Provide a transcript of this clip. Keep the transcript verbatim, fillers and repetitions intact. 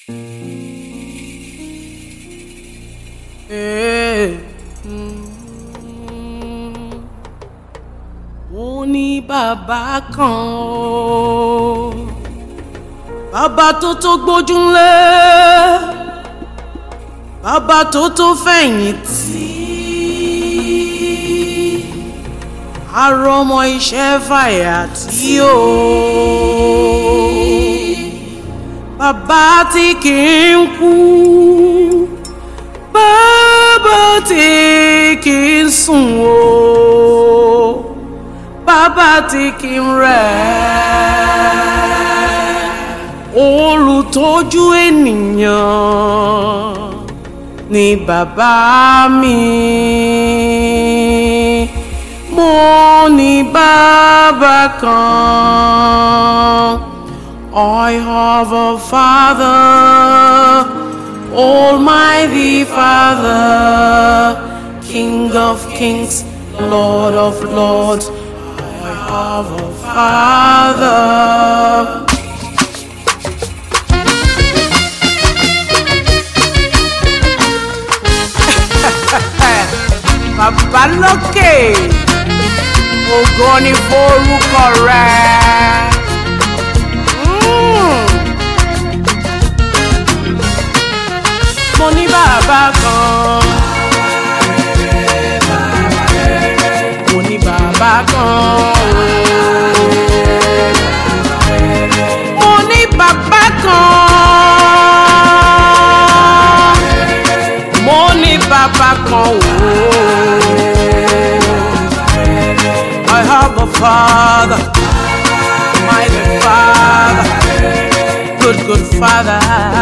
Mo ní bàbá kan o, bàbá tó tó gbójúlé, bàbá tó tó fẹ̀yìntì, àrọ̀mọ iṣẹ́ fàyàtì o, bàbá tí kì í kú, bàbá tí kì í sùn o, bàbá tí kì í rẹ̀, olùtọ́jú ènìyàn ni bàbá mi. Mo ní bàbá kan, I have a Father, Almighty Father, King of Kings, Lord of Lords. I have a Father. Bàbá lókè, ògo ni forúkọ rẹ̀. Mo ní bàbá kan, mo ní bàbá kan, mo ní bàbá kan, mo ní bàbá kan o. I have a Father, my good Father, good good Father.